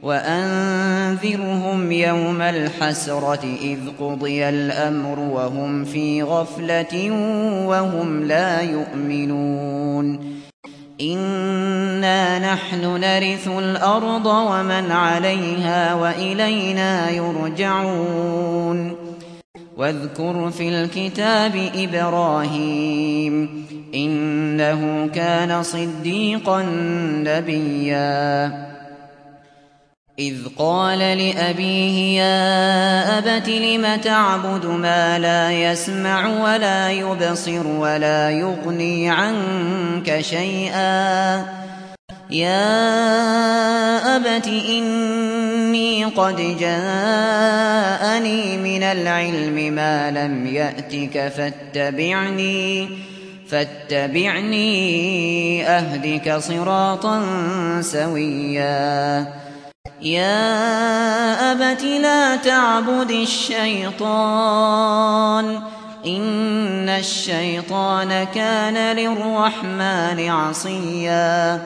وأنذرهم يوم الحسرة إذ قضي الأمر وهم في غفلة وهم لا يؤمنون إنا نحن نرث الأرض ومن عليها وإلينا يرجعون واذكر في الكتاب إبراهيم إنه كان صديقا نبيا إذ قال لأبيه يا أبت لم تعبد ما لا يسمع ولا يبصر ولا يغني عنك شيئا يا أبت إني قد جاءني من العلم ما لم يأتك فاتبعني أهدك صراطا سويا يا أبت لا تعبد الشيطان إن الشيطان كان للرحمن عصيا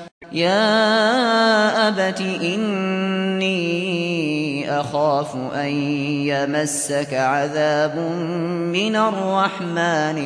يا أبت إني أخاف أن يمسك عذاب من الرحمن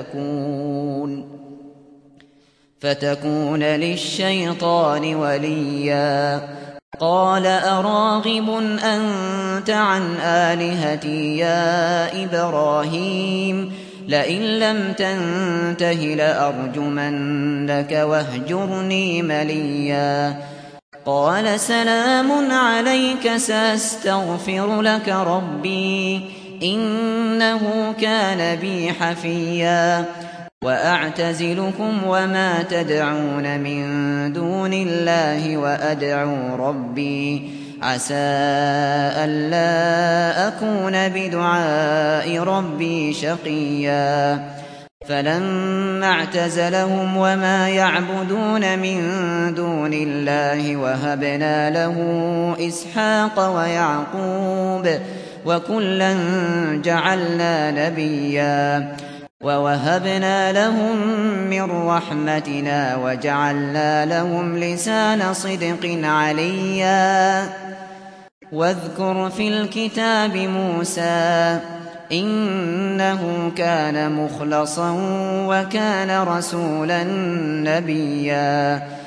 فتكون للشيطان وليا قال أراغب أنت عن آلهتي يا إبراهيم لئن لم تنته لأرجمنك واهجرني مليا قال سلام عليك سأستغفر لك ربي إنه كان بي حفيا وأعتزلكم وما تدعون من دون الله وأدعو ربي عسى ألا أكون بدعاء ربي شقيا فلما اعتزلهم وما يعبدون من دون الله وهبنا له إسحاق ويعقوب وكلا جعلنا نبيا ووهبنا لهم من رحمتنا وجعلنا لهم لسان صدق عليا واذكر في الكتاب موسى إنه كان مخلصا وكان رسولا نبيا